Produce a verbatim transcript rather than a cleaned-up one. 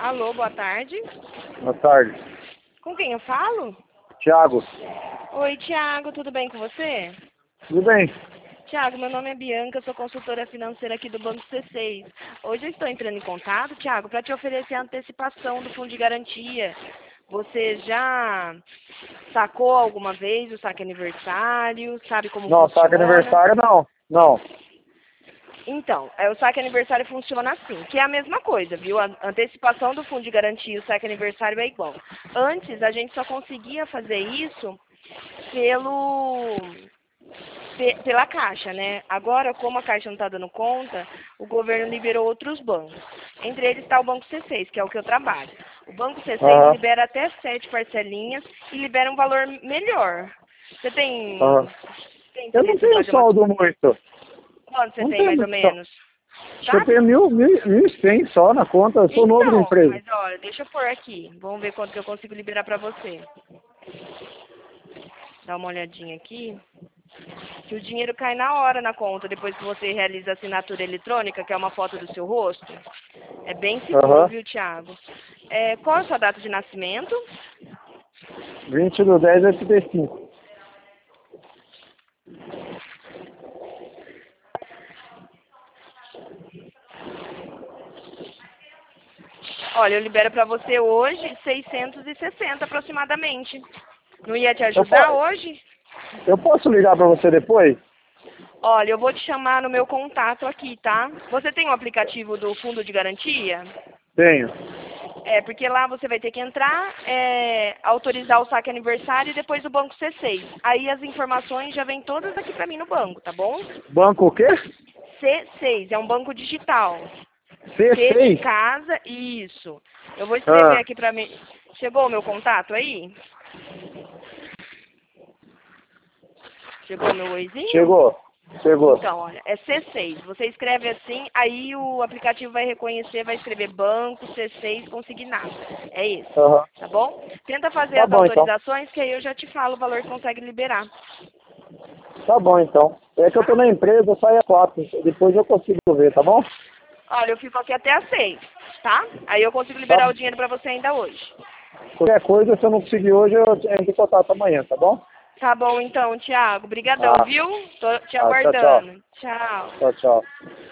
Alô, boa tarde. Boa tarde. Com quem eu falo? Tiago. Oi, Tiago, tudo bem com você? Tudo bem? Tiago, meu nome é Bianca, eu sou consultora financeira aqui do Banco C seis. Hoje eu estou entrando em contato, Tiago, para te oferecer a antecipação do fundo de garantia. Você já sacou alguma vez o saque aniversário? Sabe como Não, funciona? saque aniversário não. Não. Então, é, o saque aniversário funciona assim, que é a mesma coisa, viu? A antecipação do fundo de garantia e o saque aniversário é igual. Antes, a gente só conseguia fazer isso pelo... pe- pela Caixa, né? Agora, como a Caixa não está dando conta, o governo liberou outros bancos. Entre eles está o Banco C seis, que é o que eu trabalho. O Banco C seis Aham. libera até sete parcelinhas e libera um valor melhor. Você tem, Aham. tem Eu não interesse em tenho fazer uma... saldo muito. Quanto você Não tem, tenho mais ou muito saldo. menos? Acho que eu Sabe? tenho mil, mil, mil e cem só na conta. Eu sou novo na Então, empresa. mas olha, deixa eu pôr aqui. Vamos ver quanto que eu consigo liberar pra você. Dá uma olhadinha aqui. Que o dinheiro cai na hora na conta, depois que você realiza a assinatura eletrônica, que é uma foto do seu rosto. É bem seguro, Aham. viu, Thiago? É, qual é a sua data de nascimento? vinte do dez de oitenta e cinco. Olha, eu libero pra você hoje seiscentos e sessenta aproximadamente. Não ia te Eu, ajudar po- hoje? eu posso ligar pra você depois? Olha, eu vou te chamar no meu contato aqui, tá? Você tem o aplicativo do Fundo de Garantia? Tenho. É, porque lá você vai ter que entrar, é, autorizar o saque aniversário e depois o banco C seis. Aí as informações já vêm todas aqui pra mim no banco, tá bom? Banco o quê? C seis, é um banco digital. C C de seis. casa, isso. Eu vou escrever Ah, aqui pra mim. Chegou o meu contato aí? Chegou o meu oizinho? chegou. Chegou. Então, olha, é C seis. Você escreve assim, aí o aplicativo vai reconhecer, vai escrever banco, C seis, consignado. É isso, Aham. tá bom? Tenta fazer Tá as bom, então. autorizações, que aí eu já te falo o valor que consegue liberar. Tá bom, então. É que eu tô Tá? na empresa, eu saio às quatro. Depois eu consigo ver, tá bom? Olha, eu fico aqui até às seis, tá? Aí eu consigo Tá. liberar o dinheiro pra você ainda hoje. Qualquer coisa, se eu não conseguir hoje, eu entro em contato amanhã, tá bom? Tá bom então, Thiago. Obrigadão, Tá. viu? Tô te Tá, tchau, tchau. aguardando. Tchau. Tchau, tchau.